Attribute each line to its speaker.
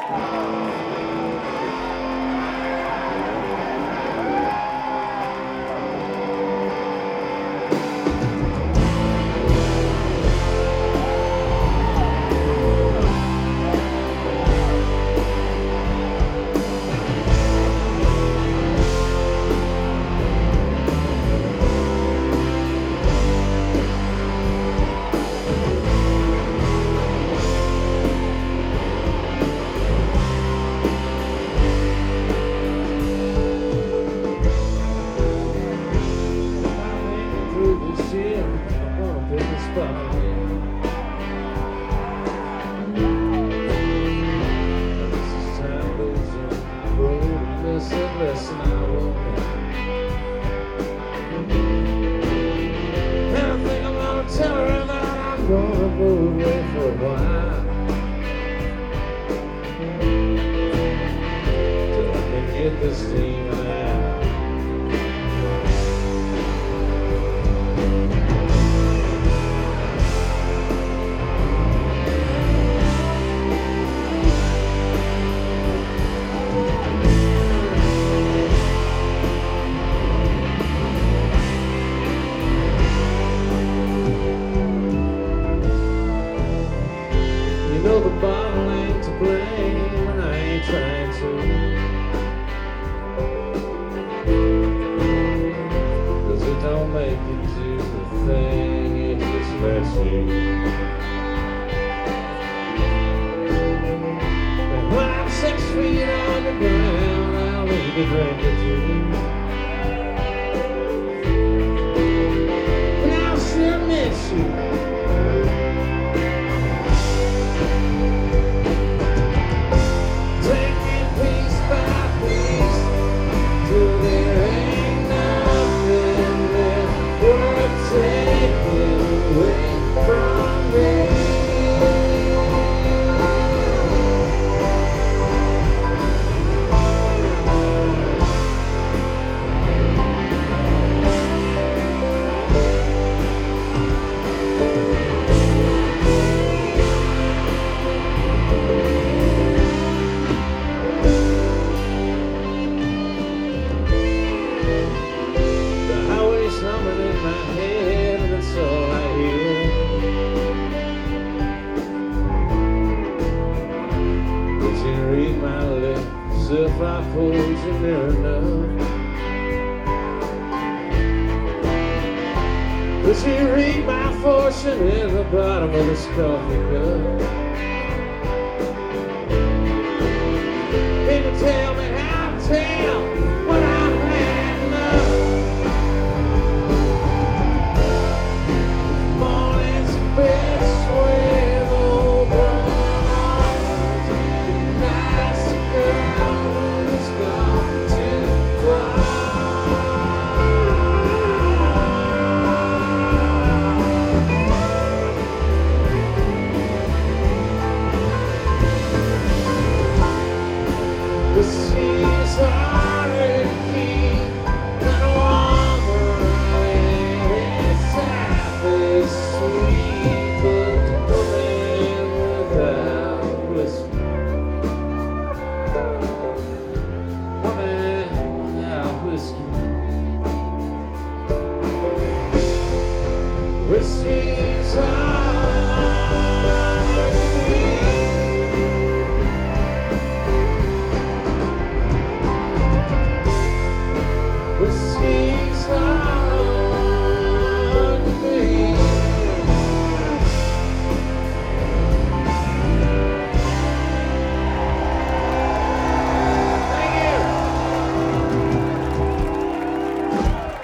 Speaker 1: Listen, I won't and I think I'm gonna tell her that I'm gonna go away for a while till I can get this thing out. You know the bottle ain't to blame, and I ain't trying to. 'Cause it don't make you do the thing, it just lets you. And when I'm 6 feet on the ground, I'll need a drink or two. And I'll sure miss you. If I hold you near enough, could you read my fortune in the bottom of this coffee cup? Can you tell me how to tell when I've had enough? Morning's best with old brown eyes, nice girl. The sea's harder to keep than a woman, it's half as sweet, but a man without whiskey, a man without whiskey, whiskey's hard to keep. Whiskey's